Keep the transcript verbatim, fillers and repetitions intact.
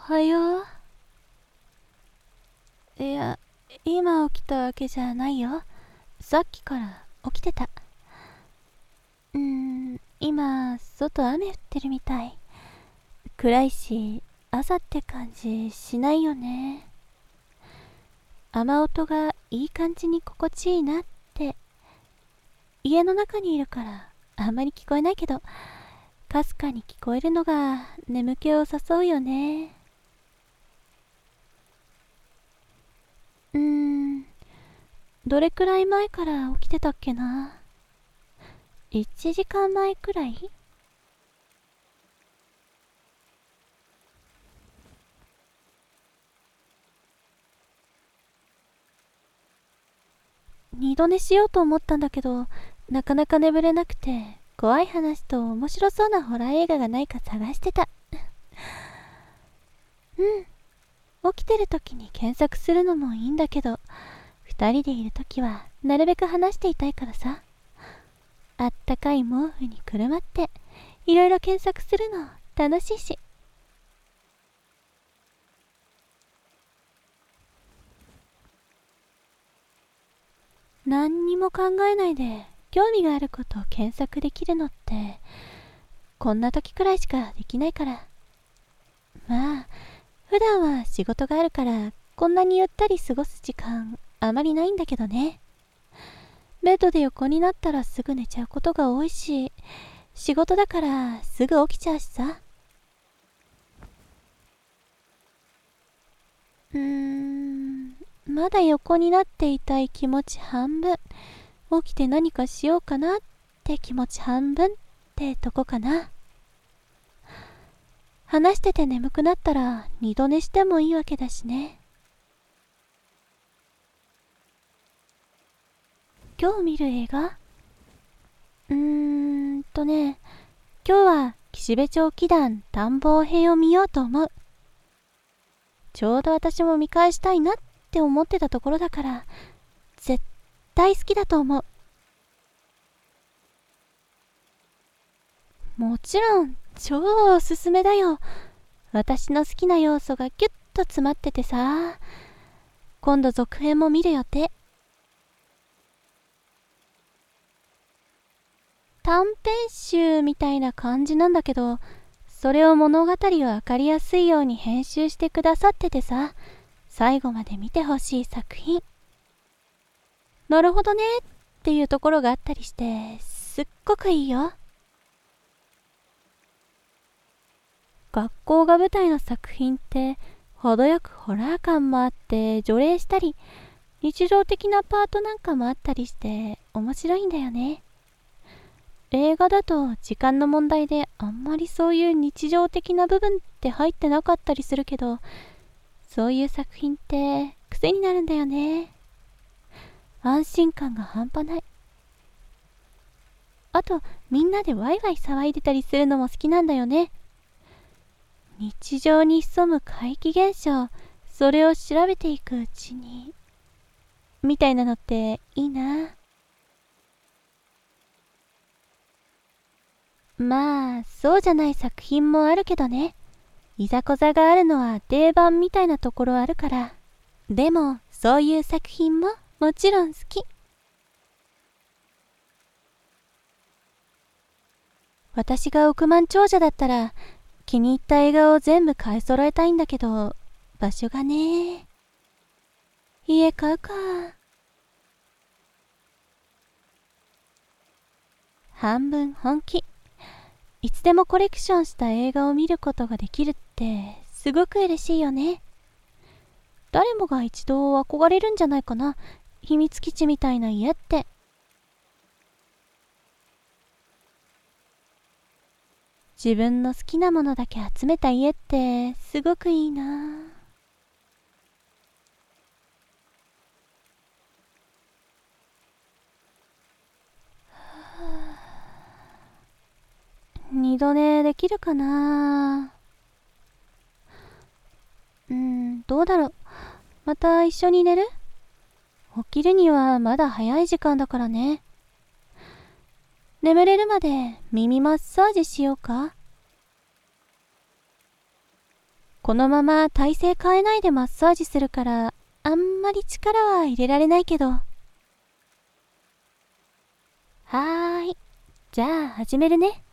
はよう。いや、今起きたわけじゃないよ。さっきから起きてた。うーん、今、外雨降ってるみたい。暗いし、朝って感じしないよね。雨音がいい感じに心地いいなって。家の中にいるからあんまり聞こえないけど、かすかに聞こえるのが眠気を誘うよね。うーん、どれくらい前から起きてたっけな。いちじかんまえくらい。二度寝しようと思ったんだけど、なかなか眠れなくて、怖い話と面白そうなホラー映画がないか探してた。うん、起きてる時に検索するのもいいんだけど、二人でいる時はなるべく話していたいからさ。あったかい毛布にくるまっていろいろ検索するの楽しいし。何にも考えないで興味があることを検索できるのってこんな時くらいしかできないから。まあ普段は仕事があるからこんなにゆったり過ごす時間あまりないんだけどね。ベッドで横になったらすぐ寝ちゃうことが多いし、仕事だからすぐ起きちゃうしさ。うーん、まだ横になっていたい気持ち半分、起きて何かしようかなって気持ち半分ってとこかな。話してて眠くなったら二度寝してもいいわけだしね。今日見る映画、うーんとね、今日は岸辺町奇談探訪編を見ようと思う。ちょうど私も見返したいなって思ってたところだから、絶対好きだと思う。もちろん超おすすめだよ。私の好きな要素がギュッと詰まっててさ。今度続編も見る予定。短編集みたいな感じなんだけど、それを物語を分かりやすいように編集してくださっててさ、最後まで見てほしい作品。なるほどねっていうところがあったりして、すっごくいいよ。学校が舞台の作品って程よくホラー感もあって除霊したり、日常的なパートなんかもあったりして面白いんだよね。映画だと時間の問題であんまりそういう日常的な部分って入ってなかったりするけど、そういう作品って癖になるんだよね。安心感が半端ない。あとみんなでワイワイ騒いでたりするのも好きなんだよね。日常に潜む怪奇現象、それを調べていくうちにみたいなのっていいな。まあそうじゃない作品もあるけどね。いざこざがあるのは定番みたいなところあるから。でもそういう作品ももちろん好き。私が億万長者だったら気に入った映画を全部買い揃えたいんだけど、場所がね。家買うか。半分本気。いつでもコレクションした映画を見ることができるってすごく嬉しいよね。誰もが一度憧れるんじゃないかな、秘密基地みたいな家って。自分の好きなものだけ集めた家ってすごくいいな。二度寝できるかな。うん、どうだろう。また一緒に寝る？起きるにはまだ早い時間だからね。眠れるまで耳マッサージしようか。 このまま体勢変えないでマッサージするから、あんまり力は入れられないけど。はーい。じゃあ始めるね。